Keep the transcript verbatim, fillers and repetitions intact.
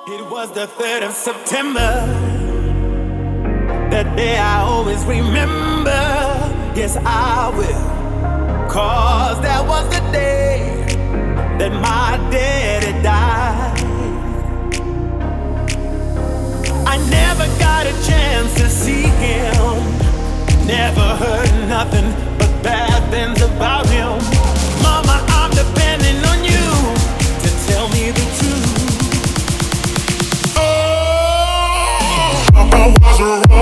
It was the third of September. That day I always remember. Yes, I will. Cause that was the day that my daddy died. I never got a chance to see him. Never heard nothing but bad things about him. Mama, I'm depending on you to tell me the truth. Oh, I was